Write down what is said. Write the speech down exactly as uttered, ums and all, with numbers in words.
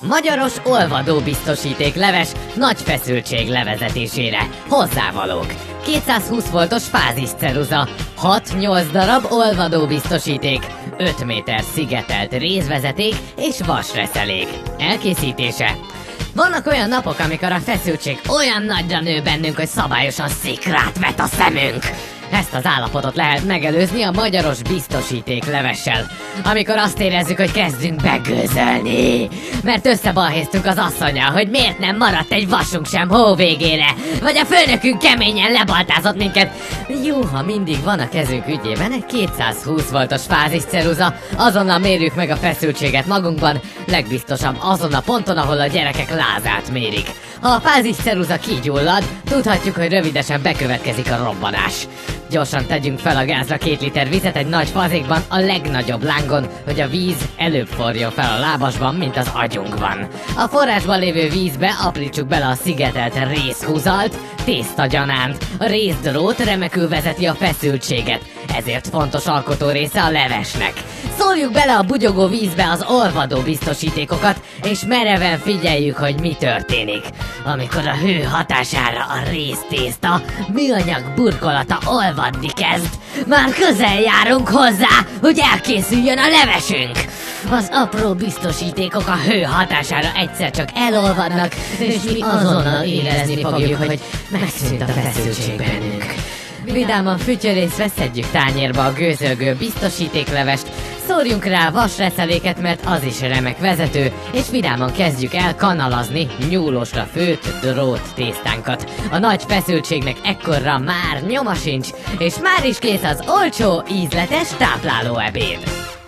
Magyaros olvadó biztosíték leves nagy feszültség levezetésére. Hozzávalók: kétszázhúsz voltos fázisceruza, hat-nyolc darab olvadó biztosíték, öt méter szigetelt rézvezeték és vasreszelék. Elkészítése: vannak olyan napok, amikor a feszültség olyan nagyra nő bennünk, hogy szabályosan szikrát vet a szemünk. Ezt az állapotot lehet megelőzni a magyaros biztosíték levessel, amikor azt érezzük, hogy kezdünk begőzölni. Mert összebalhéztunk az asszonnyal, hogy miért nem maradt egy vasunk sem hó végére, vagy a főnökünk keményen lebaltázott minket. Jó, ha mindig van a kezünk ügyében egy kétszázhúsz voltos fázisceruza, azonnal mérjük meg a feszültséget magunkban, legbiztosabb azon a ponton, ahol a gyerekek lázát mérik. Ha a fázisceruza kigyullad, tudhatjuk, hogy rövidesen bekövetkezik a robbanás. Gyorsan tegyünk fel a gázra két liter vizet egy nagy fazékban a legnagyobb lángon, hogy a víz előbb forjon fel a lábasban, mint az agyunkban. A forrásban lévő vízbe aprítsuk bele a szigetelt rézhúzalt, tésztagyanánt. A rézdrót remekül vezeti a feszültséget, ezért fontos alkotó része a levesnek. Szórjuk bele a bugyogó vízbe az olvadó biztosítékokat, és mereven figyeljük, hogy mi történik. Amikor a hő hatására a réztészta műanyag burkolata olvadni kezd, már közel járunk hozzá, hogy elkészüljön a levesünk. Az apró biztosítékok a hő hatására egyszer csak elolvadnak, és mi azonnal érezni fogjuk, hogy megszűnt a feszültség bennünk. Vidáman fütyörészve szedjük tányérba a gőzölgő biztosítéklevest, szórjunk rá vasreszeléket, mert az is remek vezető, és vidáman kezdjük el kanalazni nyúlósra főtt drót tésztánkat. A nagy feszültségnek ekkorra már nyoma sincs, és már is kész az olcsó, ízletes tápláló ebéd.